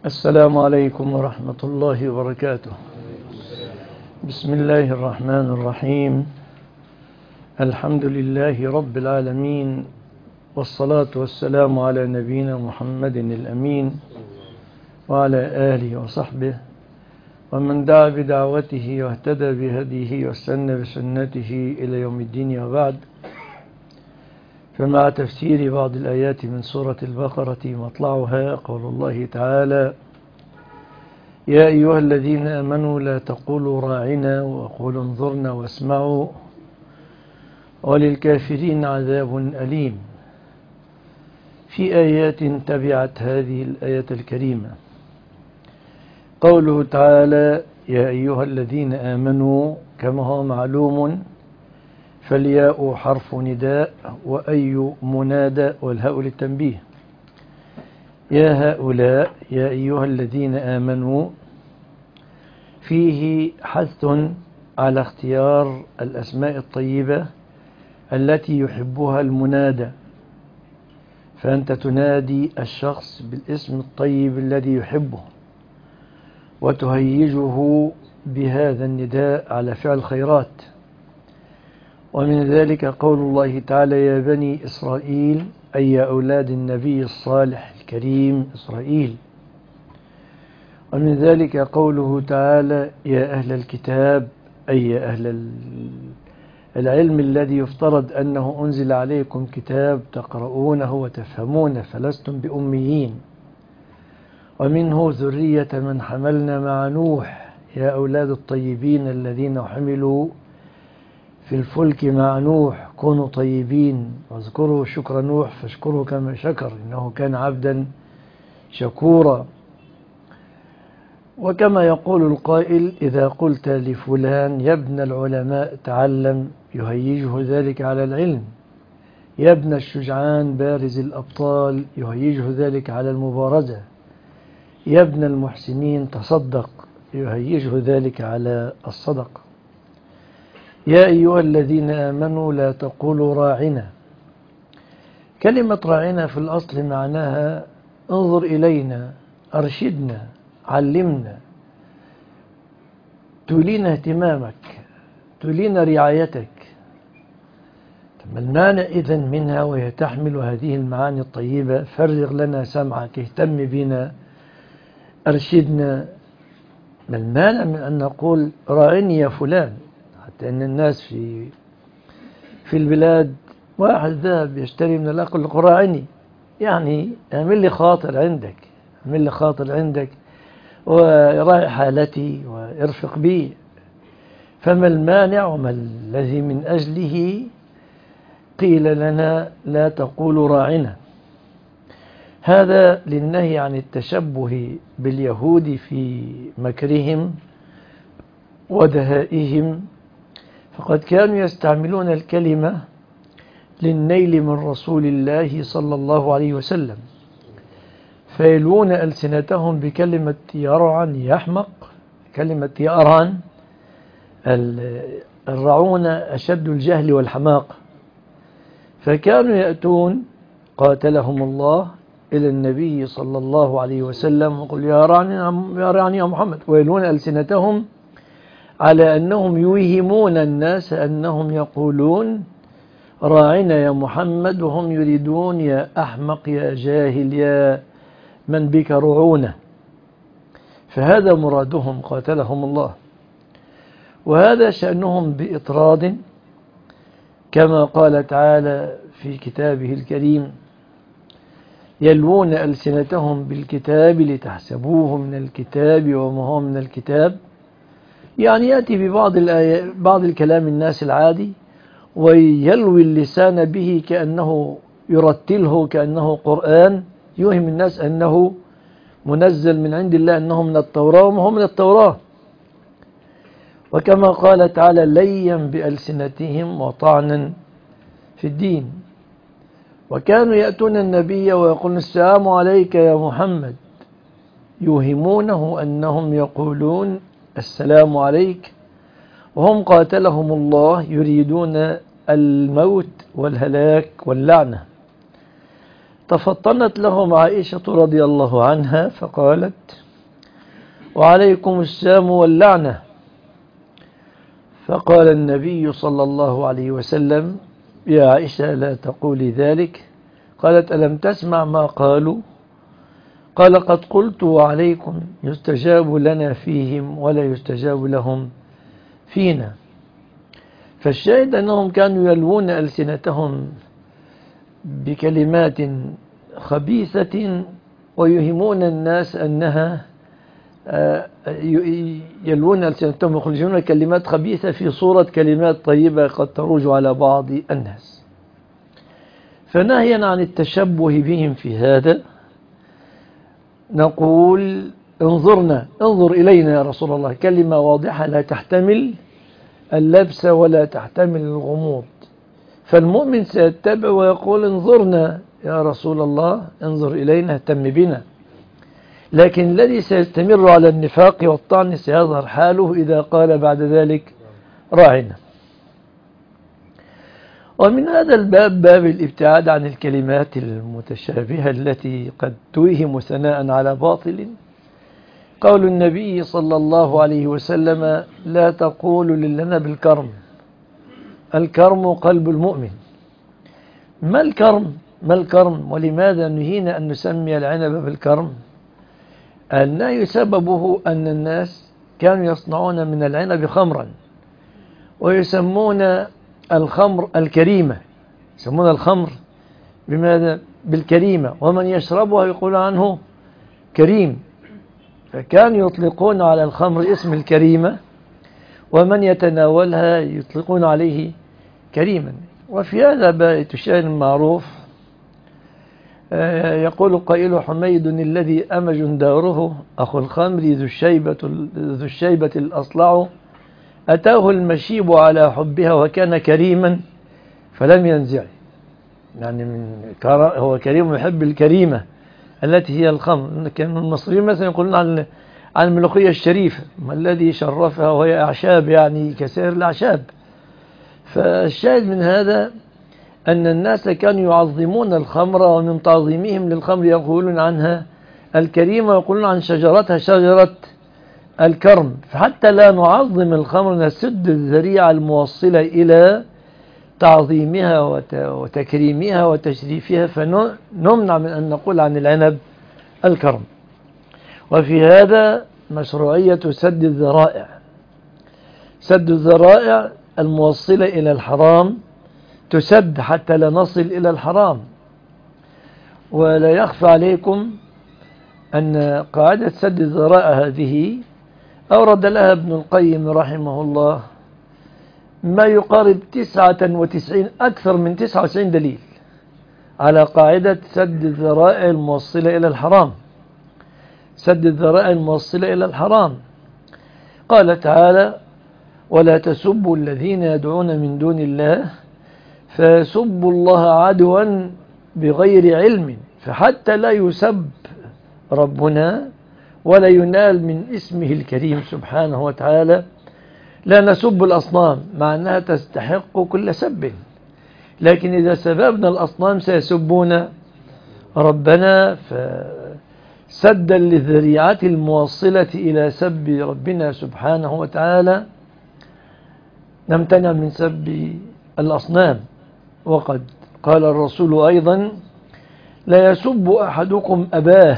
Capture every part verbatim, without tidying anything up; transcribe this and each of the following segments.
السلام عليكم ورحمة الله وبركاته. بسم الله الرحمن الرحيم. الحمد لله رب العالمين، والصلاة والسلام على نبينا محمد الأمين وعلى آله وصحبه ومن دعا بدعوته واهتدى بهديه واستنى بسنته إلى يوم الدين، وبعد. فمع تفسير بعض الآيات من سورة البقرة مطلعها قول الله تعالى: يا أيها الذين آمنوا لا تقولوا راعنا وقولوا انظرنا واسمعوا وللكافرين عذاب أليم. في آيات تبعت هذه الآية الكريمة قوله تعالى: يا أيها الذين آمنوا، كما هو معلوم فالياء حرف نداء وأي منادى والهاء للتنبيه. يا هؤلاء، يا أيها الذين آمنوا، فيه حث على اختيار الأسماء الطيبة التي يحبها المنادى، فأنت تنادي الشخص بالاسم الطيب الذي يحبه وتهيجه بهذا النداء على فعل الخيرات. ومن ذلك قول الله تعالى: يا بني إسرائيل، أي يا أولاد النبي الصالح الكريم إسرائيل. ومن ذلك قوله تعالى: يا أهل الكتاب، أي يا أهل العلم الذي يفترض أنه أنزل عليكم كتاب تقرؤونه وتفهمونه فلستم بأميين. ومنه ذرية من حملنا مع نوح، يا أولاد الطيبين الذين حملوا في الفلك مع نوح كونوا طيبين واذكروا شكر نوح فاشكروا كما شكر إنه كان عبدا شكورا. وكما يقول القائل: إذا قلت لفلان يا ابن العلماء تعلم، يهيجه ذلك على العلم. يا ابن الشجعان بارز الأبطال، يهيجه ذلك على المبارزة. يا ابن المحسنين تصدق، يهيجه ذلك على الصدقة. يا أيها الذين آمنوا لا تقولوا راعنا. كلمة راعنا في الأصل معناها انظر إلينا، أرشدنا، علمنا، تولينا اهتمامك، تولينا رعايتك. ثم المانع إذن منها وهي تحمل هذه المعاني الطيبة: فرغ لنا سمعك، اهتم بنا، أرشدنا. ما المانع من أن نقول راعني يا فلان؟ حتى أن الناس في في البلاد واحد ذهب يشتري من الأقل يقول راعني، يعني اعمل لي خاطر عندك، اعمل لي خاطر عندك وراعي حالتي وارفق بي. فما المانع وما الذي من أجله قيل لنا لا تقولوا راعنا؟ هذا للنهي عن التشبه باليهود في مكرهم ودهائهم، فقد كانوا يستعملون الكلمة للنيل من رسول الله صلى الله عليه وسلم، فيلوون ألسنتهم بكلمة يرعن يحمق، كلمة يأرعن. الرعون أشد الجهل والحماقة، فكانوا يأتون قاتلهم الله إلى النبي صلى الله عليه وسلم وقل يا رعني يا محمد، ويلون ألسنتهم على أنهم يوهمون الناس أنهم يقولون راعنا يا محمد، وهم يريدون يا أحمق يا جاهل يا من بك رعونة. فهذا مرادهم قاتلهم الله، وهذا شأنهم بإطراد، كما قال تعالى في كتابه الكريم: يلوون ألسنتهم بالكتاب لتحسبوه من الكتاب وما هو من الكتاب. يعني يأتي ببعض الآية بعض الكلام الناس العادي ويلوي اللسان به كأنه يرتله كأنه قرآن، يوهم الناس أنه منزل من عند الله، أنه من التوراة وما هو من التوراة. وكما قال تعالى: ليا بألسنتهم وطعنا في الدين. وكانوا يأتون النبي ويقولون السلام عليك يا محمد، يوهمونه أنهم يقولون السلام عليك، وهم قاتلهم الله يريدون الموت والهلاك واللعنة. تفطنت لهم عائشة رضي الله عنها فقالت: وعليكم السلام واللعنة. فقال النبي صلى الله عليه وسلم: يا عائشة لا تقولي ذلك. قالت: ألم تسمع ما قالوا؟ قال: قد قلت وعليكم يستجاب لنا فيهم ولا يستجاب لهم فينا. فالشاهد أنهم كانوا يلوون ألسنتهم بكلمات خبيثة ويهمون الناس أنها يلوون ألسنتهم ويخرجون كلمات خبيثة في صورة كلمات طيبة قد تروج على بعض الناس. فنهيا عن التشبه بهم في هذا نقول: انظرنا انظر إلينا يا رسول الله، كلمة واضحة لا تحتمل اللبس ولا تحتمل الغموض. فالمؤمن سيتبع ويقول: انظرنا يا رسول الله، انظر إلينا، اهتم بنا. لكن الذي سيستمر على النفاق والطعن سيظهر حاله إذا قال بعد ذلك: راعنا. ومن هذا الباب باب الابتعاد عن الكلمات المتشابهة التي قد توهم ثناء على باطل. قول النبي صلى الله عليه وسلم: لا تقولوا للعنب الكرم، الكرم قلب المؤمن. ما الكرم؟ ما الكرم ولماذا نهينا أن نسمي العنب بالكرم؟ النهي سببه أن الناس كانوا يصنعون من العنب خمرا ويسمون الخمر الكريمة، يسمون الخمر بماذا؟ بالكريمة، ومن يشربها يقول عنه كريم. فكانوا يطلقون على الخمر اسم الكريمة، ومن يتناولها يطلقون عليه كريما. وفي هذا بيت الشعر المعروف يقول قائل: حميد الذي أمج داره، أخو الخمر ذو الشيبة, ذو الشيبة الأصلع، أتاه المشيب على حبها وكان كريما فلم ينزع. يعني من هو كريم يحب الكريمة التي هي الخمر. كان المصريين مثلا يقولون عن عن الملوخية الشريفة: ما الذي شرفها وهي أعشاب، يعني كسائر الأعشاب. فالشاهد من هذا أن الناس كانوا يعظمون الخمر، ومن تعظيمهم للخمر يقولون عنها الكريمة، ويقولون عن شجرتها شجرة الكرم. فحتى لا نعظم الخمر نسد الذريعة الموصلة إلى تعظيمها وتكريمها وتشريفها، فنمنع من أن نقول عن العنب الكرم. وفي هذا مشروعية سد الذرائع، سد الذرائع الموصلة إلى الحرام تسد حتى لا نصل إلى الحرام. ولا يخفى عليكم أن قاعدة سد الذرائع هذه أورد لها ابن القيم رحمه الله ما يقارب تسعة وتسعين أكثر من تسعة وتسعين دليل على قاعدة سد الذرائع الموصلة إلى الحرام، سد الذرائع الموصلة إلى الحرام. قال تعالى: ولا تسبوا الذين يدعون من دون الله فيسبوا الله عدوا بغير علم. فحتى لا يسب ربنا ولا ينال من اسمه الكريم سبحانه وتعالى لا نسب الأصنام، مع أنها تستحق كل سب، لكن إذا سببنا الأصنام سيسبون ربنا. فسدا للذريعة الموصلة إلى سب ربنا سبحانه وتعالى نمتنع من سب الأصنام. وقد قال الرسول أيضا: لا يسب أحدكم أباه.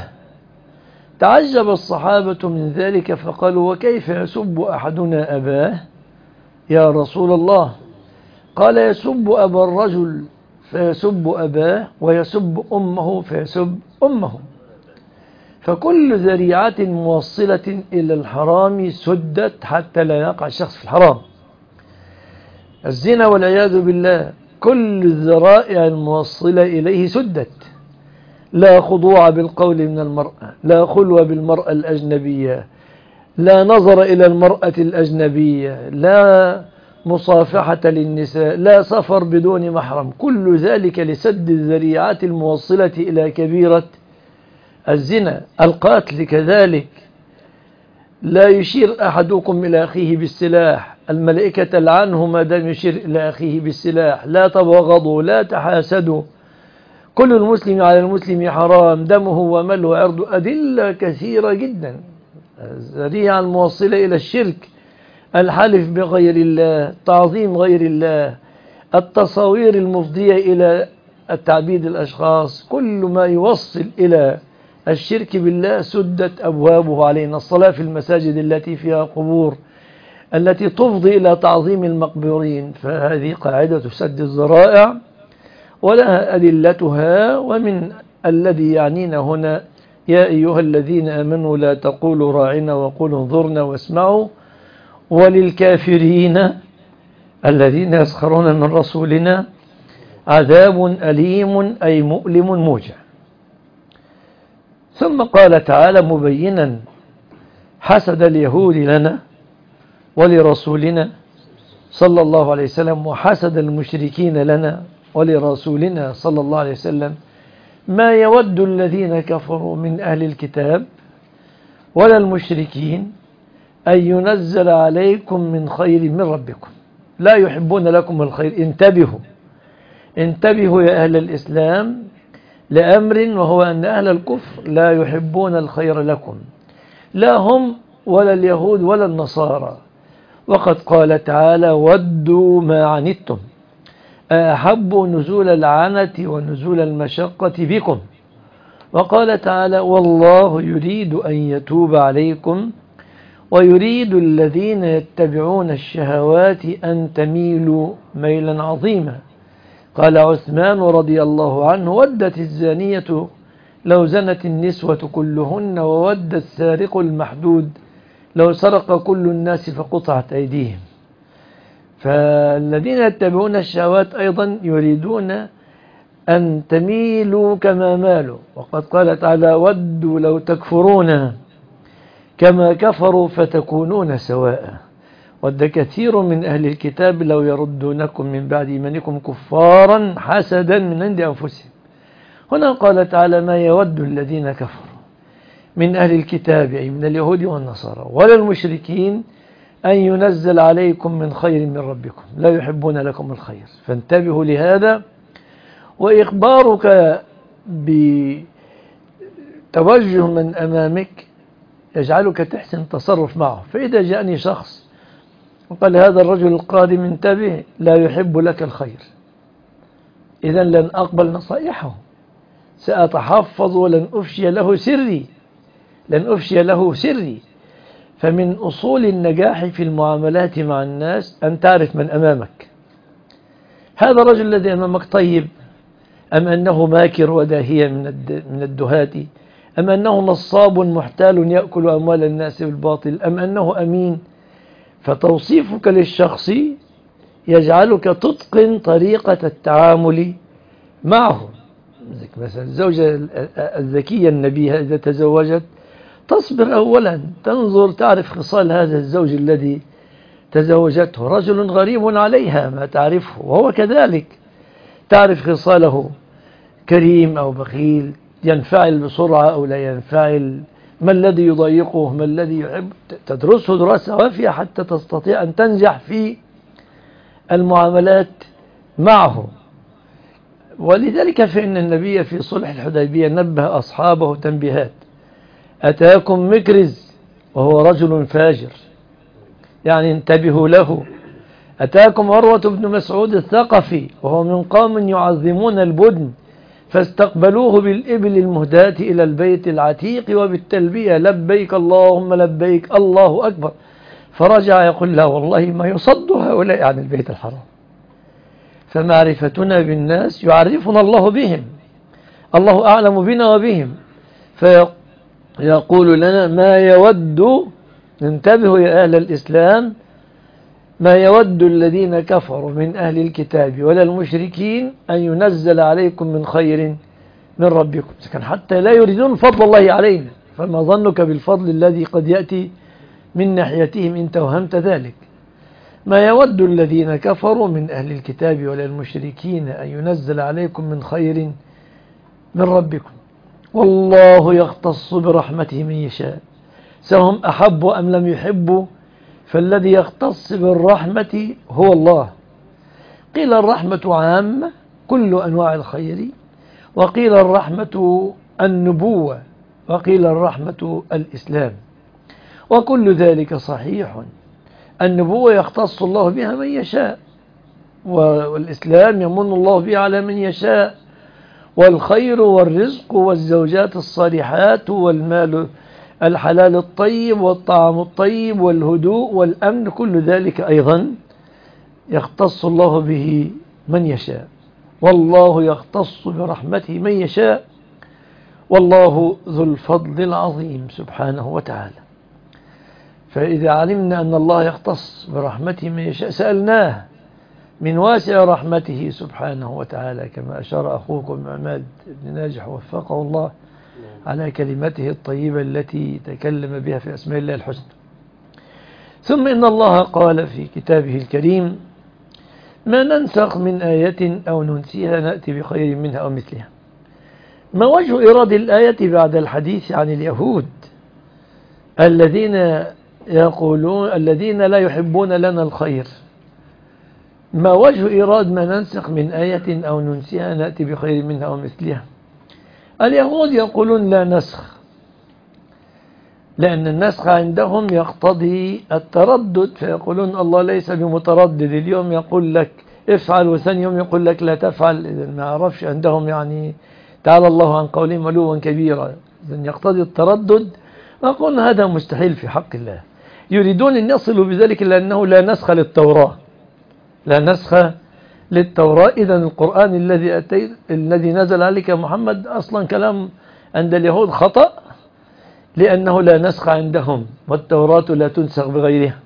تعجب الصحابة من ذلك فقالوا: وكيف يسب أحدنا أباه يا رسول الله؟ قال: يسب أبا الرجل فيسب أباه، ويسب أمه فيسب أمه. فكل ذريعة موصلة إلى الحرام سدت حتى لا يقع الشخص في الحرام. الزنا والعياذ بالله كل الذرائع الموصلة إليه سدت. لا خضوع بالقول من المرأة، لا خلوة بالمرأة الأجنبية، لا نظر إلى المرأة الأجنبية، لا مصافحة للنساء، لا سفر بدون محرم. كل ذلك لسد الذريعات الموصلة إلى كبيرة الزنا. القتل كذلك، لا يشير أحدكم إلى أخيه بالسلاح، الملائكة تلعنه ما دام يشير إلى أخيه بالسلاح. لا تبغضوا، لا تحاسدوا. كل المسلم على المسلم حرام دمه وماله وعرضه، أدلة كثيرة جدا الذريعة الموصلة إلى الشرك، الحلف بغير الله، تعظيم غير الله، التصاوير المفضية إلى التعبيد الأشخاص، كل ما يوصل إلى الشرك بالله سدت أبوابه علينا. الصلاة في المساجد التي فيها قبور التي تفضي إلى تعظيم المقبورين، فهذه قاعدة سد الذرائع ولها أدلتها. ومن الذي يعنينا هنا يا أيها الذين آمنوا لا تقولوا راعنا وقولوا انظرنا واسمعوا وللكافرين الذين يسخرون من رسولنا عذاب أليم أي مؤلم موجع. ثم قال تعالى مبينا حسد اليهود لنا ولرسولنا صلى الله عليه وسلم وحسد المشركين لنا ولرسولنا صلى الله عليه وسلم، ما يود الذين كفروا من أهل الكتاب ولا المشركين أن ينزل عليكم من خير من ربكم، لا يحبون لكم الخير. انتبهوا انتبهوا يا أهل الإسلام لأمر، وهو أن أهل الكفر لا يحبون الخير لكم، لا هم ولا اليهود ولا النصارى. وقد قال تعالى ودوا ما عنتم أحبوا نزول العنة ونزول المشقة بكم. وقال تعالى والله يريد أن يتوب عليكم ويريد الذين يتبعون الشهوات أن تميلوا ميلا عظيما. قال عثمان رضي الله عنه ودت الزانية لو زنت النسوة كلهن وود السارق المحدود لو سرق كل الناس فقطعت أيديهم. فالذين يتبعون الشهوات أيضا يريدون أن تميلوا كما مالوا. وقد قال تعالى ودوا لو تكفرون كما كفروا فتكونون سواء. ود كثير من أهل الكتاب لو يردونكم من بعد إيمانكم كفارا حسدا من عند أنفسهم. هنا قال تعالى ما يود الذين كفروا من أهل الكتاب أي من اليهود والنصارى ولا المشركين أن ينزل عليكم من خير من ربكم، لا يحبون لكم الخير. فانتبهوا لهذا. وإخبارك بتوجه من أمامك يجعلك تحسن تصرف معه. فإذا جاءني شخص وقال هذا الرجل القادم انتبه لا يحب لك الخير، إذن لن أقبل نصائحه، سأتحفظ ولن أفشي له سري لن أفشي له سري. فمن أصول النجاح في المعاملات مع الناس أن تعرف من أمامك. هذا الرجل الذي أمامك طيب أم أنه ماكر وداهية من الدهاة، أم أنه نصاب محتال يأكل أموال الناس بالباطل، أم أنه أمين. فتوصيفك للشخص يجعلك تتقن طريقة التعامل معه. مثلا الزوجة الذكية النبيهة إذا تزوجت تصبر أولا، تنظر تعرف خصال هذا الزوج الذي تزوجته، رجل غريب عليها ما تعرفه وهو كذلك، تعرف خصاله كريم أو بخيل، ينفعل بسرعة أو لا ينفعل، ما الذي يضايقه ما الذي يحب، تدرسه دراسة وافية حتى تستطيع أن تنجح في المعاملات معه. ولذلك فإن النبي في صلح الحديبية نبه أصحابه تنبيهات. أتاكم مكرز وهو رجل فاجر، يعني انتبهوا له. أتاكم عروة بن مسعود الثقفي وهو من قوم يعظمون البدن فاستقبلوه بالإبل المهداة إلى البيت العتيق وبالتلبية لبيك اللهم لبيك الله أكبر، فرجع يقول لا والله ما يصد هؤلاء عن البيت الحرام. فمعرفتنا بالناس يعرفنا الله بهم، الله أعلم بنا وبهم، فيقول لنا ما يود، انتبهوا يا أهل الإسلام، ما يود الذين كفروا من أهل الكتاب ولا المشركين أن ينزل عليكم من خير من ربكم. كان حتى لا يريدون فضل الله علينا، فما ظنك بالفضل الذي قد يأتي من ناحيتهم إن توهمت ذلك. ما يود الذين كفروا من أهل الكتاب ولا المشركين أن ينزل عليكم من خير من ربكم والله يختص برحمته من يشاء، سهم أحبوا أم لم يحبوا، فالذي يختص بالرحمة هو الله. قيل الرحمة عامة كل أنواع الخير، وقيل الرحمة النبوة، وقيل الرحمة الإسلام، وكل ذلك صحيح. النبوة يختص الله بها من يشاء، والإسلام يمن الله به على من يشاء، والخير والرزق والزوجات الصالحات والمال الحلال الطيب والطعام الطيب والهدوء والأمن، كل ذلك أيضا يختص الله به من يشاء، والله يختص برحمته من يشاء، والله ذو الفضل العظيم سبحانه وتعالى. فإذا علمنا أن الله يختص برحمته من يشاء سألناه من واسع رحمته سبحانه وتعالى، كما أشار أخوكم عماد بن ناجح وفقه الله على كلمته الطيبة التي تكلم بها في أسماء الله الحسنى. ثم إن الله قال في كتابه الكريم: ما ننسخ من آية أو ننسيها نأتي بخير منها أو مثلها. ما وجه إرادة الآية بعد الحديث عن اليهود الذين يقولون الذين لا يحبون لنا الخير؟ ما وجه إرادة ما ننسخ من آية أو ننسيها نأتي بخير منها أو مثلها؟ اليهود يقولون لا نسخ، لأن النسخ عندهم يقتضي التردد، فيقولون الله ليس بمتردد، اليوم يقول لك افعل وثاني يوم يقول لك لا تفعل. إذا ما عرفش عندهم، يعني تعالى الله عن قولهم علوا كبيرا، إذا يقتضي التردد. أقول هذا مستحيل في حق الله، يريدون أن يصلوا بذلك لأنه لا نسخ للتوراة، لا نسخ للتوراة. إذا القرآن الذي أتي الذي نزل عليك محمد أصلا كلام عند اليهود خطأ، لأنه لا نسخ عندهم، والتوراة لا تنسخ بغيرها.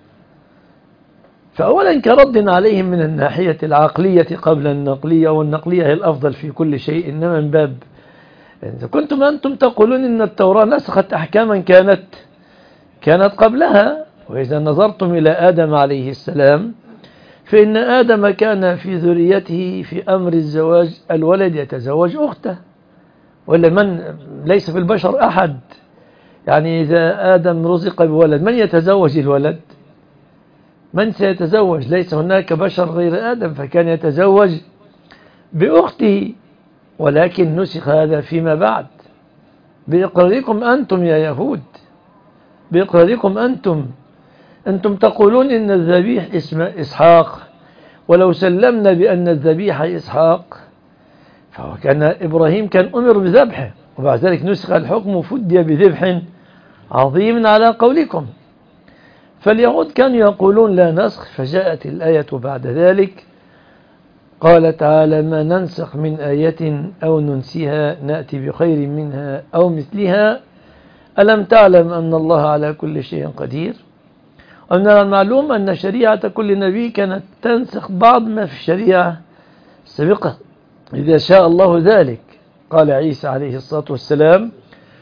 فأولا كرد عليهم من الناحية العقلية قبل النقلية، والنقلية هي الأفضل في كل شيء، إنما من باب إذا كنتم أنتم تقولون إن التوراة نسخت أحكاما كانت كانت قبلها. وإذا نظرتم إلى آدم عليه السلام فإن آدم كان في ذريته في أمر الزواج الولد يتزوج أخته، ولا من ليس في البشر أحد، يعني إذا آدم رزق بولد من يتزوج الولد؟ من سيتزوج؟ ليس هناك بشر غير آدم، فكان يتزوج بأخته، ولكن نسخ هذا فيما بعد بإقراركم أنتم يا يهود، بإقراركم أنتم. أنتم تقولون إن الذبيح اسم إسحاق، ولو سلمنا بأن الذبيح إسحاق فهو كان إبراهيم كان أمر بذبحه، وبعد ذلك نسخ الحكم وفدي بذبح عظيم على قولكم. فاليهود كانوا يقولون لا نسخ، فجاءت الآية بعد ذلك قال تعالى: ما ننسخ من آية أو ننسيها نأتي بخير منها أو مثلها، ألم تعلم أن الله على كل شيء قدير؟ ومن المعلوم أن شريعة كل نبي كانت تنسخ بعض ما في الشريعة السابقة إذا شاء الله ذلك. قال عيسى عليه الصلاة والسلام: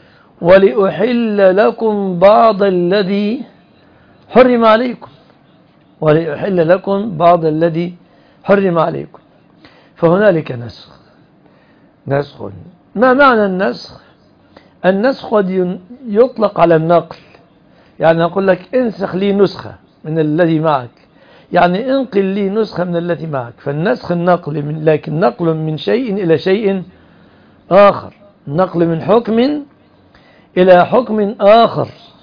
ولأحل لكم بعض الذي حرم عليكم، ولأحل لكم بعض الذي حرم عليكم. فهنالك نسخ. نسخ ما معنى النسخ؟ النسخ قد يطلق على النقل، يعني أقول لك انسخ لي نسخة من الذي معك، يعني انقل لي نسخة من الذي معك. فالنسخ النقل من، لكن نقل من شيء إلى شيء آخر، نقل من حكم إلى حكم آخر،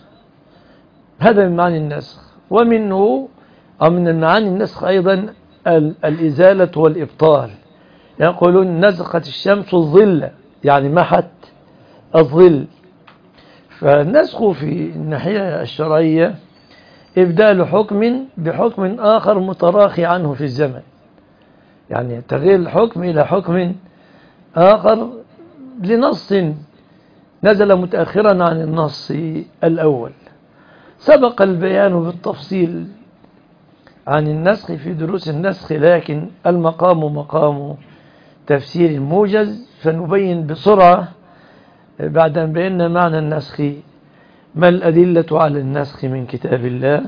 هذا من معاني النسخ. ومنه أو من معاني النسخ أيضا الإزالة والإبطال. يقولون نزخت الشمس الظل، يعني محت الظل. فالنسخ في الناحية الشرعية إبدال حكم بحكم آخر متراخي عنه في الزمن، يعني تغيير الحكم إلى حكم آخر لنص نزل متأخرا عن النص الأول. سبق البيان بالتفصيل عن النسخ في دروس النسخ، لكن المقام مقام تفسير موجز، فنبين بسرعة بعد أن بينا معنى النسخ ما الأدلة على النسخ من كتاب الله.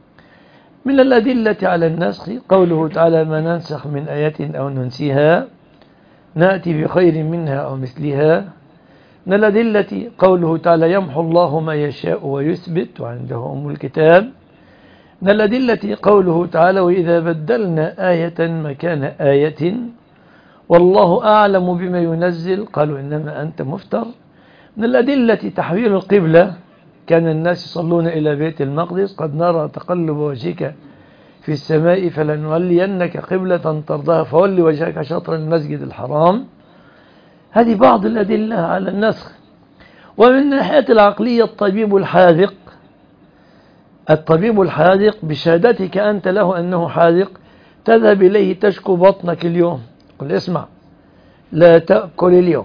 من الأدلة على النسخ قوله تعالى: ما ننسخ من آية أو ننسيها نأتي بخير منها أو مثلها. من الأدلة قوله تعالى: يمحو الله ما يشاء ويثبت وعنده أم الكتاب. من الأدلة قوله تعالى: وإذا بدلنا آية مكان آية والله أعلم بما ينزل، قالوا إنما أنت مفتر. من الأدلة تحويل القبلة، كان الناس يصلون إلى بيت المقدس، قد نرى تقلب وجهك في السماء فلنولينك قبلة ترضاها فول وجهك شطر المسجد الحرام. هذه بعض الأدلة على النسخ. ومن الناحية العقلية الطبيب الحاذق، الطبيب الحاذق بشهادتك أنت له أنه حاذق تذهب إليه تشكو بطنك اليوم، قل اسمع لا تأكل اليوم.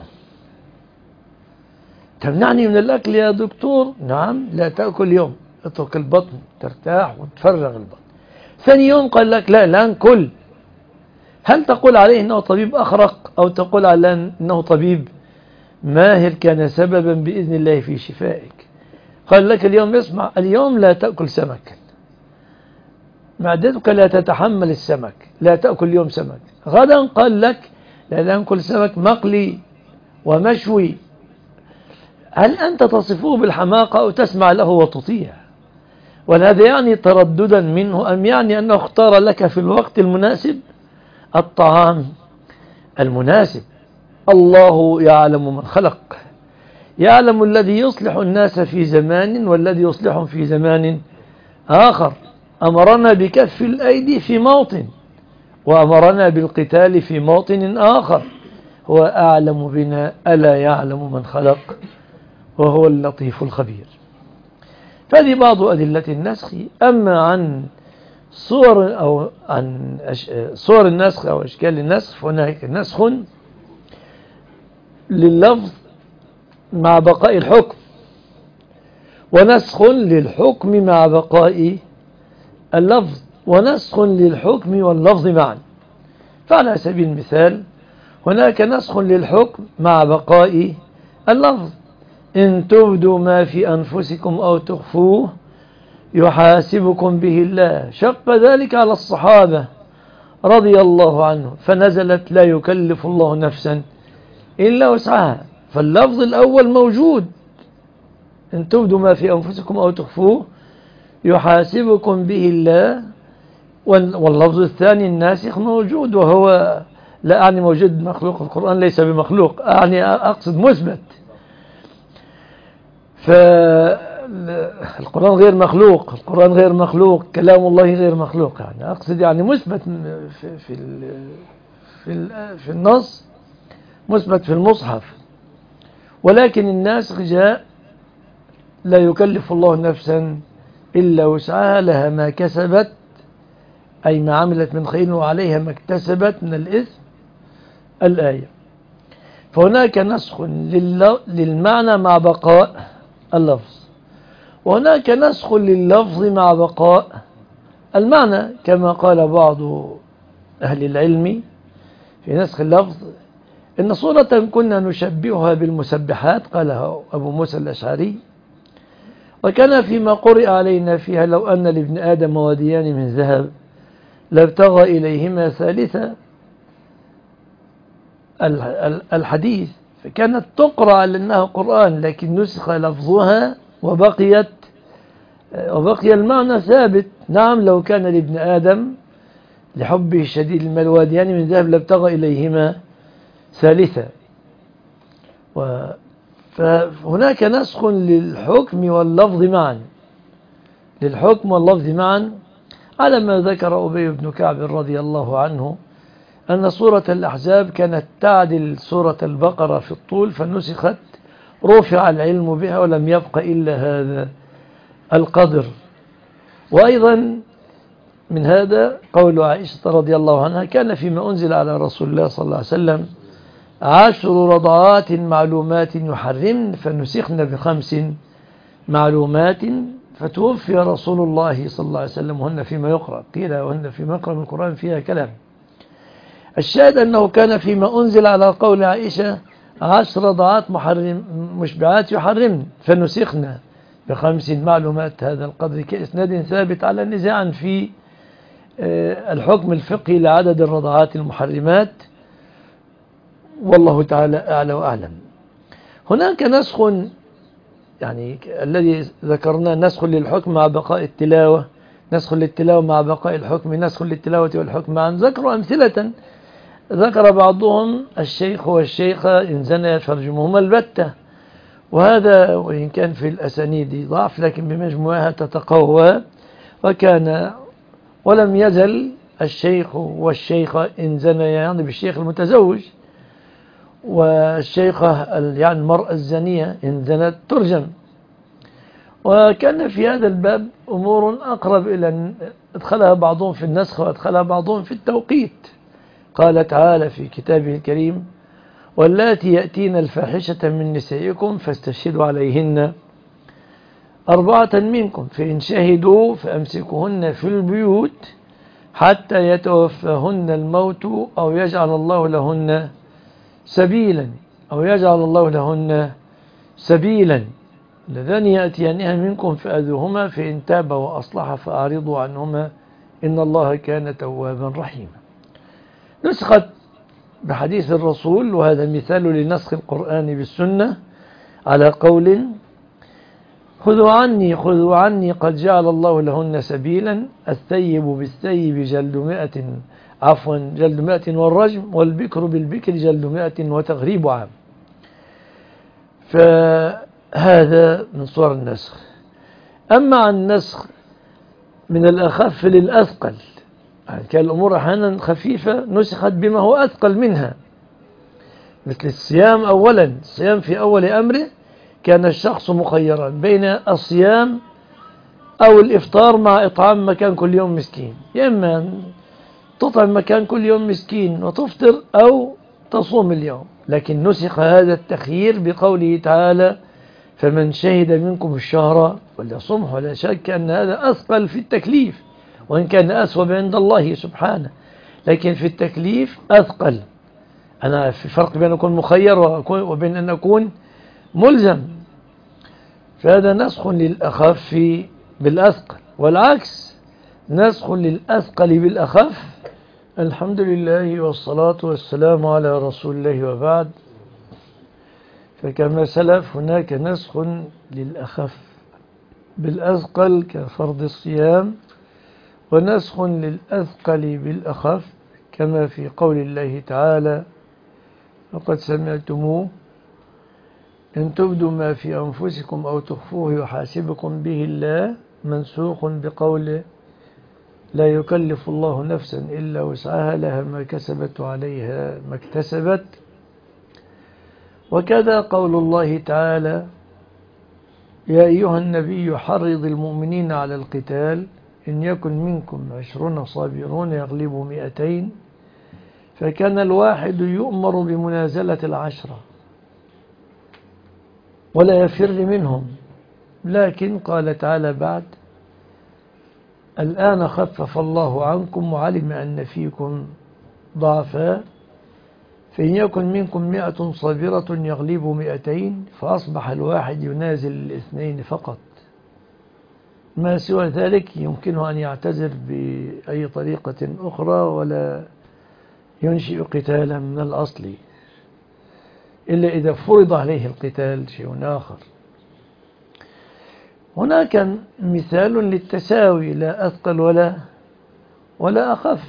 تمنعني من الأكل يا دكتور؟ نعم لا تأكل اليوم، اترك البطن ترتاح وتفرغ البطن. ثاني يوم قال لك لا لا كل. هل تقول عليه أنه طبيب أخرق أو تقول عليه أنه طبيب ماهر كان سببا بإذن الله في شفائك؟ قال لك اليوم اسمع، اليوم لا تأكل سمك، معدتك لا تتحمل السمك، لا تأكل اليوم سمك. غدا قال لك لا تأكل سمك مقلي ومشوي. هل أنت تصفه بالحماقة أو تسمع له وتطيع؟ وهذا يعني ترددا منه أم يعني أنه اختار لك في الوقت المناسب الطعام المناسب؟ الله يعلم من خلق، يعلم الذي يصلح الناس في زمان والذي يصلحهم في زمان آخر. أمرنا بكف الأيدي في موطن، وأمرنا بالقتال في موطن آخر. هو أعلم بنا، ألا يعلم من خلق وهو اللطيف الخبير. فهذه بعض أدلة النسخ. أما عن صور أو عن صور النسخ أو أشكال النسخ، فهناك نسخ لللفظ مع بقاء الحكم، ونسخ للحكم مع بقاء اللفظ، ونسخ للحكم واللفظ معا. فعلى سبيل المثال هناك نسخ للحكم مع بقاء اللفظ: إن تبدوا ما في أنفسكم أو تخفوه يحاسبكم به الله. شق ذلك على الصحابة رضي الله عنهم، فنزلت لا يكلف الله نفسا إلا وسعها. فاللفظ الأول موجود، إن تبدوا ما في أنفسكم أو تخفوه يحاسبكم به الله، واللفظ الثاني الناسخ موجود، وهو لا أعني موجود مخلوق، القرآن ليس بمخلوق، أعني أقصد مثبت. فالقرآن غير مخلوق، القرآن غير مخلوق، كلام الله غير مخلوق، يعني أقصد يعني مثبت في في في, في النص، مثبت في المصحف. ولكن الناسخ جاء لا يكلف الله نفسا إلا وسعها، لها ما كسبت أي ما عملت من خير، وعليها ما اكتسبت من الإثم، الآية. فهناك نسخ للمعنى مع بقاء اللفظ، وهناك نسخ لللفظ مع بقاء المعنى، كما قال بعض أهل العلم في نسخ اللفظ: إن صورة كنا نشبهها بالمسبحات، قالها أبو موسى الأشعري، وكان فيما قرئ علينا فيها: لو أن لابن آدم واديان من ذهب لابتغى إليهما ثالثا. الحديث فكانت تقرأ على أنها قرآن، لكن نسخ لفظها وبقيت وبقي المعنى ثابت. نعم لو كان لابن آدم لحبه الشديد المال واديان من ذهب لابتغى إليهما ثالثا. فهناك نسخ للحكم واللفظ معا، للحكم واللفظ معا، على ما ذكر أبي بن كعب رضي الله عنه أن سورة الأحزاب كانت تعدل سورة البقرة في الطول، فنسخت رفع العلم بها ولم يبق إلا هذا القدر. وأيضا من هذا قول عائشة رضي الله عنها: كان فيما أنزل على رسول الله صلى الله عليه وسلم عشر رضعات معلومات يحرمن، فنسخن بخمس معلومات، فتوفي رسول الله صلى الله عليه وسلم وهن فيما يقرأ، قيل وهن فيما يقرأ من القرآن فيها كلام. الشاهد أنه كان فيما أنزل على قول عائشة عشر رضعات محرم مشبعات يحرمن، فنسخنا بخمس معلومات. هذا القدر كإسناد ثابت على نزاعا في الحكم الفقهي لعدد الرضعات المحرمات، والله تعالى أعلى وأعلم. هناك نسخ يعني الذي ذكرنا، نسخ للحكم مع بقاء التلاوة، نسخ للتلاوة مع بقاء الحكم، نسخ للتلاوة والحكم معا. ذكروا أمثلة ذكر بعضهم الشيخ والشيخة إن زنيا فارجمهما البتة، وهذا وإن كان في الأسانيد ضعف لكن بمجموعها تتقوى. وكان ولم يزل الشيخ والشيخة إن زنيا يعني بالشيخ المتزوج، والشيخة يعني المرأة الزانية إن زنت ترجم. وكان في هذا الباب أمور أقرب إلى أن أدخلها بعضهم في النسخ وأدخلها بعضهم في التوقيت. قال تعالى في كتابه الكريم: واللاتي يأتين الفاحشة من نسائكم فاستشهدوا عليهن أربعة منكم فإن شهدوا فأمسكوهن في البيوت حتى يتوفاهن الموت أو يجعل الله لهن سبيلا أو يجعل الله لهن سبيلا اللذان يأتيانها منكم فأذوهما فإن تابا وأصلحا فأعرضوا عنهما إن الله كان توابا رحيما. نسخت بحديث الرسول، وهذا مثال لنسخ القرآن بالسنة، على قول: خذوا عني خذوا عني قد جعل الله لهن سبيلا، الثيب بالثيب جلد مئة عفوا جلد مئة والرجم، والبكر بالبكر جلد مئة وتغريب عام. فهذا من صور النسخ. أما عن النسخ من الأخف للأثقل، يعني كان الأمور أحيانا خفيفة نسخت بما هو أثقل منها، مثل الصيام. أولا الصيام في أول أمره كان الشخص مخيرا بين الصيام أو الإفطار مع إطعام مكان كل يوم مسكين، يا إما تطعم مكان كل يوم مسكين وتفطر أو تصوم اليوم. لكن نسخ هذا التخيير بقوله تعالى: فمن شهد منكم الشهر وليصمه. ولا شك أن هذا أثقل في التكليف، وإن كان أسوأ عند الله سبحانه، لكن في التكليف أثقل. أنا في فرق بين أن أكون مخير وبين أن أكون ملزم. فهذا نسخ للأخف بالأثقل، والعكس نسخ للأثقل بالأخف. الحمد لله والصلاة والسلام على رسول الله، وبعد. فكما سلف هناك نسخ للأخف بالأثقل كفرض الصيام، ونسخ للأثقل بالأخف كما في قول الله تعالى: وقد سمعتموه إن تبدوا ما في أنفسكم أو تخفوه يحاسبكم به الله، منسوخ بقوله: لا يكلف الله نفسا إلا وسعها لها ما كسبت وعليها ما اكتسبت. وكذا قول الله تعالى: يا أيها النبي حرض المؤمنين على القتال إن يكن منكم عشرون صابرون يغلبوا مئتين. فكان الواحد يؤمر بمنازلة العشرة ولا يفر منهم، لكن قال تعالى بعد: الآن خفف الله عنكم وعلم أن فيكم ضعفا فإن يكن منكم مئة صابرة يغلبوا مئتين، فأصبح الواحد ينازل الاثنين فقط، ما سوى ذلك يمكنه أن يعتذر بأي طريقة أخرى ولا ينشئ قتالا من الأصل، إلا إذا فرض عليه القتال شيء آخر. هناك مثال للتساوي، لا أثقل ولا ولا أخف.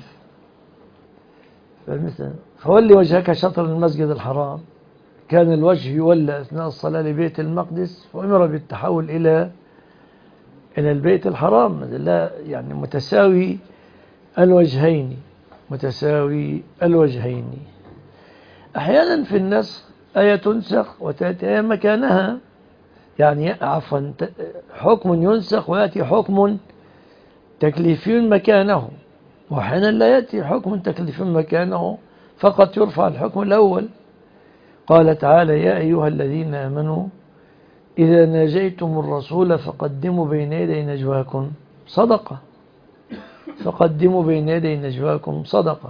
فمثلا فولي وجهك شطر المسجد الحرام، كان الوجه يولى أثناء الصلاة لبيت المقدس، وأمر بالتحول إلى إلى البيت الحرام. لا يعني متساوي الوجهين، متساوي الوجهين. أحيانا في النسخ آية تنسخ وتأتي آية مكانها، يعني عفوا حكم ينسخ ويأتي حكم تكليفي مكانه، وأحيانا لا يأتي حكم تكليفي مكانه، فقط يرفع الحكم الأول. قال تعالى: يا أيها الذين آمنوا إذا ناجيتم الرسول فقدموا بين يدي نجواكم صدقة، فقدموا بين يدي نجواكم صدقة.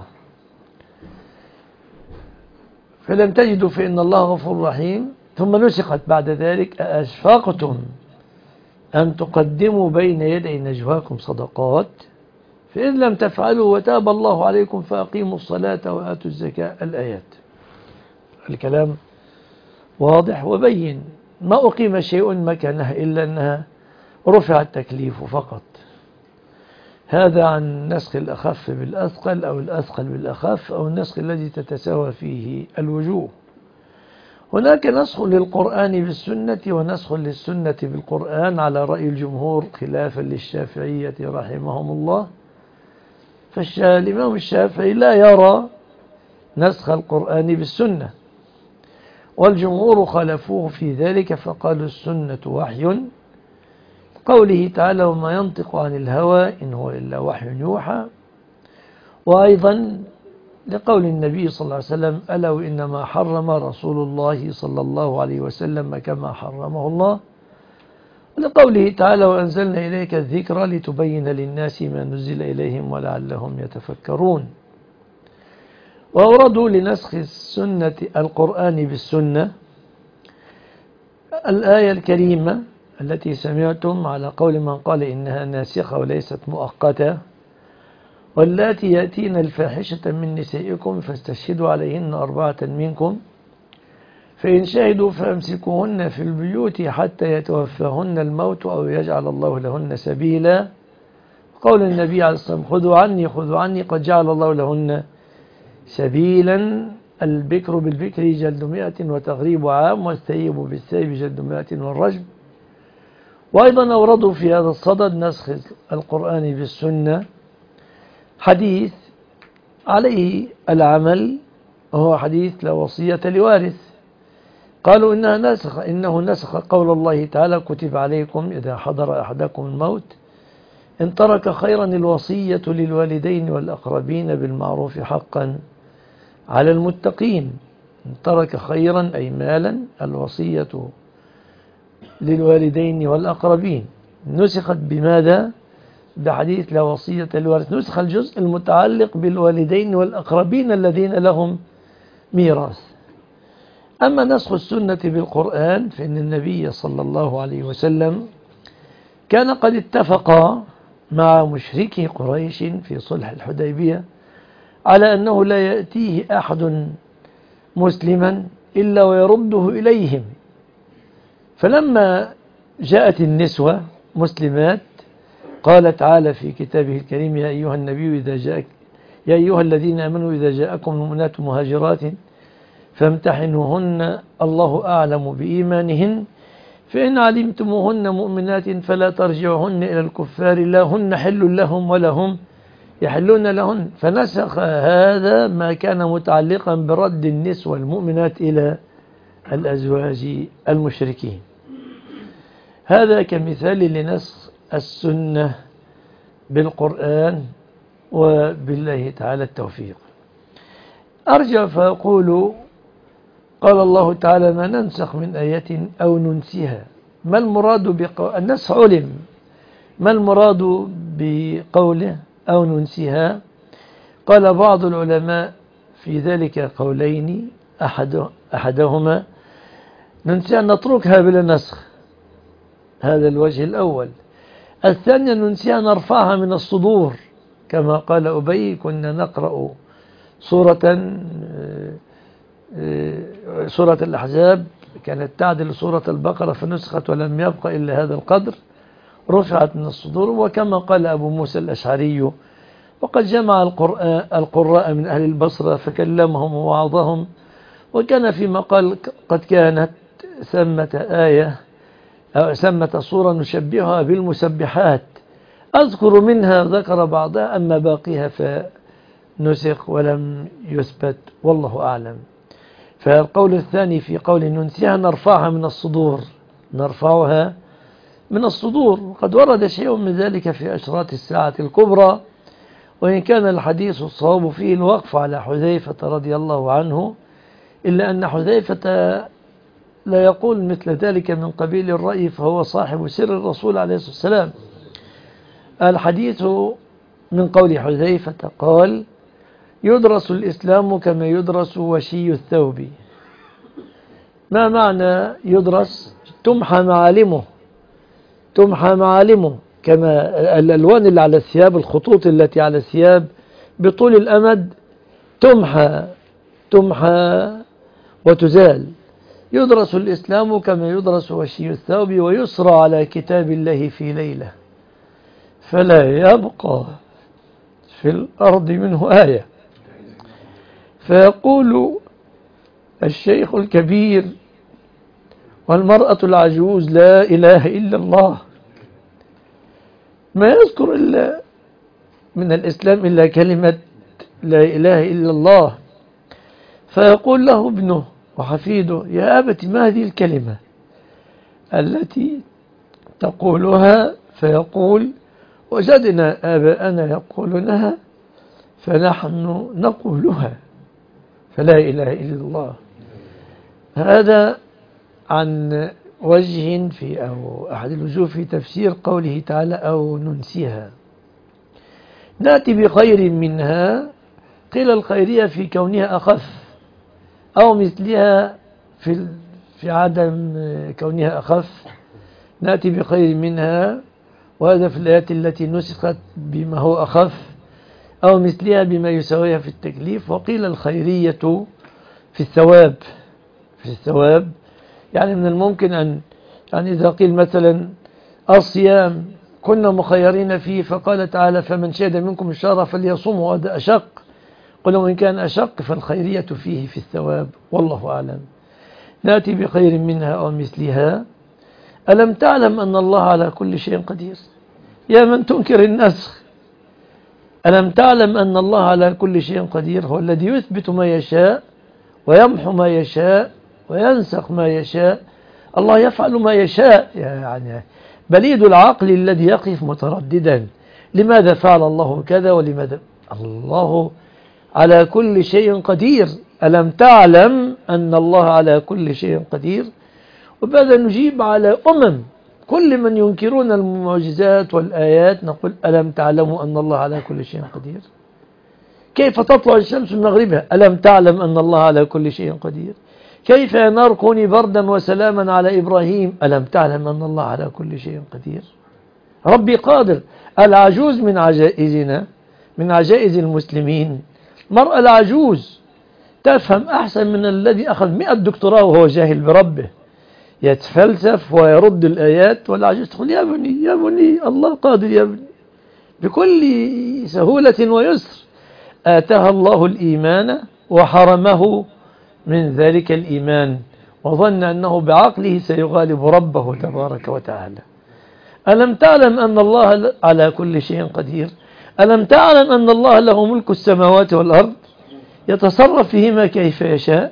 فلم تجدوا فإن الله غفور رحيم. ثم نسخت بعد ذلك: أأشفقتم أن تقدموا بين يدي نجواكم صدقات فإن لم تفعلوا وتاب الله عليكم فأقيموا الصلاة وآتوا الزكاة. الآيات. الكلام واضح وبين، ما أقيم شيء مكانها إلا أنها رفع التكليف فقط. هذا عن نسخ الأخف بالأثقل أو الأثقل بالأخف أو النسخ الذي تتساوى فيه الوجوه. هناك نسخ للقرآن بالسنة ونسخ للسنة بالقرآن على رأي الجمهور خلافا للشافعية رحمهم الله. فالإمام الشافعي لا يرى نسخ القرآن بالسنة، والجمهور خالفوه في ذلك فقالوا السنة وحي، قوله تعالى وما ينطق عن الهوى إن هو إلا وحي يوحى، وأيضا لقول النبي صلى الله عليه وسلم ألا وإنما حرم رسول الله صلى الله عليه وسلم كما حرمه الله، لقوله تعالى وأنزلنا إليك الذكر لتبين للناس ما نزل إليهم ولعلهم يتفكرون. وأوردوا لنسخ السنة القرآن بالسنة الآية الكريمة التي سمعتم على قول من قال إنها ناسخة وليست مؤقتة، واللاتي يأتين الفاحشة من نسائكم فاستشهدوا عليهن أربعة منكم فإن شهدوا فأمسكوهن في البيوت حتى يتوفاهن الموت أو يجعل الله لهن سبيلا. قول النبي عليه الصلاة والسلام خذوا عني خذوا عني قد جعل الله لهن سبيلا. البكر بالبكر جلد مئة وتغريب عام، والثيب بالثيب جلد مئة والرجم. وأيضا أوردوا في هذا الصدد نسخ القرآن بالسنة حديث عليه العمل، وهو حديث لا وصية لوارث. قالوا إنها نسخ إنه نسخ قول الله تعالى كتب عليكم إذا حضر أحدكم الموت إن ترك خيرا الوصية للوالدين والأقربين بالمعروف حقا على المتقين. إن ترك خيرا أي مالا، الوصية للوالدين والأقربين. نسخت بماذا؟ بحديث لا وصية للوارث. نسخ الجزء المتعلق بالوالدين والأقربين الذين لهم ميراث. أما نسخ السنة بالقرآن فإن النبي صلى الله عليه وسلم كان قد اتفق مع مشركي قريش في صلح الحديبية على أنه لا يأتيه أحد مسلما إلا ويرده إليهم. فلما جاءت النسوة مسلمات قال تعالى في كتابه الكريم يا أيها النبي إذا جاءك يا أيها الذين آمنوا إذا جاءكم المؤمنات مهاجرات فامتحنوهن الله أعلم بإيمانهن فإن علمتموهن مؤمنات فلا ترجعوهن إلى الكفار لا هن حل لهم ولا هم يحلون لهن. فنسخ هذا ما كان متعلقا برد النسوة المؤمنات إلى الأزواج المشركين. هذا كمثال لنسخ السنة بالقرآن، وبالله تعالى التوفيق. أرجع فأقول قال الله تعالى ما ننسخ من آية أو ننسها. ما المراد بقول النسخ علم، ما المراد بقوله أو ننسها؟ قال بعض العلماء في ذلك قولين، أحد أحدهما ننسيها نتركها بلا نسخ، هذا الوجه الأول. الثانية ننسيها نرفعها من الصدور كما قال أبي كنا نقرأ سورة سورة الأحزاب كانت تعدل سورة البقرة فنسخت ولم يبق إلا هذا القدر، رفعت من الصدور. وكما قال أبو موسى الأشعري وقد جمع القراء من أهل البصرة فكلمهم ووعظهم، وكان فيما قال قد كانت ثمة آية أو ثمة صورة نشبهها بالمسبحات أذكر منها ذكر بعضها أما باقيها فنسخ ولم يثبت والله أعلم. فالقول الثاني في قول ننسيها نرفعها من الصدور، نرفعها من الصدور. قد ورد شيء من ذلك في أشراط الساعة الكبرى، وإن كان الحديث الصواب فيه الوقف على حذيفة رضي الله عنه، إلا أن حذيفة لا يقول مثل ذلك من قبيل الرأي فهو صاحب سر الرسول عليه الصلاة والسلام. الحديث من قول حذيفة قال يدرس الإسلام كما يدرس وشي الثوب. ما معنى يدرس؟ تمحى معالمه، تمحى معالمه كما الألوان اللي على الثياب، الخطوط التي على الثياب بطول الأمد تمحى تمحى وتزال. يدرس الإسلام كما يدرس وشي الثوب ويسرى على كتاب الله في ليلة فلا يبقى في الأرض منه آية. فيقول الشيخ الكبير والمرأة العجوز لا إله إلا الله، ما يذكر إلا من الإسلام إلا كلمة لا إله إلا الله. فيقول له ابنه وحفيده يا أبت ما هذه الكلمة التي تقولها؟ فيقول وجدنا آباءنا يقولونها فنحن نقولها، فلا إله إلا الله. هذا عن وجه في أو أحد الوجوه في تفسير قوله تعالى أو ننسيها. نأتي بخير منها، قيل الخيرية في كونها أخف أو مثلها في في عدم كونها أخف. نأتي بخير منها، وهذا في الآيات التي نسخت بما هو أخف، أو مثلها بما يساويها في التكليف. وقيل الخيرية في الثواب، في الثواب يعني من الممكن أن يعني إذا قيل مثلا الصيام كنا مخيرين فيه، فقال تعالى فمن شهد منكم الشهر فليصوم، وهذا أشق. قل وإن كان أشق فالخيرية فيه في الثواب، والله أعلم. نأتي بخير منها أو مثلها. ألم تعلم أن الله على كل شيء قدير؟ يا من تنكر النسخ، ألم تعلم أن الله على كل شيء قدير؟ هو الذي يثبت ما يشاء ويمحو ما يشاء وينسخ ما يشاء. الله يفعل ما يشاء. يعني بليد العقل الذي يقف مترددا لماذا فعل الله كذا ولماذا. الله على كل شيء قدير. ألم تعلم أن الله على كل شيء قدير؟ وبهذا نجيب على أمم كل من ينكرون المعجزات والآيات، نقول ألم تعلموا أن الله على كل شيء قدير؟ كيف تطلع الشمس من مغربها؟ ألم تعلم أن الله على كل شيء قدير؟ كيف يا نار كوني بردا وسلاما على إبراهيم؟ ألم تعلم أن الله على كل شيء قدير؟ ربي قادر. العجوز من عجائزنا، من عجائز المسلمين، مرأة العجوز تفهم أحسن من الذي أخذ مئة دكتوراه وهو جاهل بربه، يتفلسف ويرد الآيات، والعجوز تقول يا بني يا بني الله قادر يا بني بكل سهولة ويسر. آتاها الله الإيمان وحرمه من ذلك الإيمان، وظن أنه بعقله سيغالب ربه تبارك وتعالى. ألم تعلم أن الله على كل شيء قدير؟ ألم تعلم أن الله له ملك السماوات والأرض يتصرف فيهما كيف يشاء؟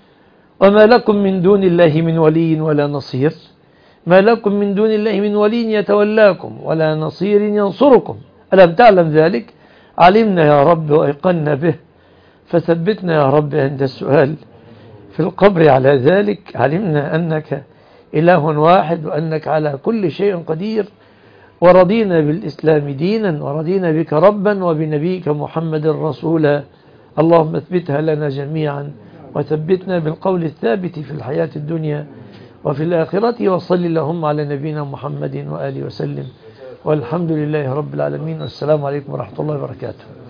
وما لكم من دون الله من ولي ولا نصير. ما لكم من دون الله من ولي يتولاكم ولا نصير ينصركم. ألم تعلم ذلك؟ علمنا يا رب وأيقنا به، فثبتنا يا رب عند السؤال في القبر على ذلك. علمنا أنك إله واحد وأنك على كل شيء قدير، ورضينا بالإسلام دينا ورضينا بك ربا وبنبيك محمد رسولا. اللهم اثبتها لنا جميعا، وثبتنا بالقول الثابت في الحياة الدنيا وفي الآخرة. وصل اللهم على نبينا محمد وآله وسلم، والحمد لله رب العالمين. والسلام عليكم ورحمة الله وبركاته.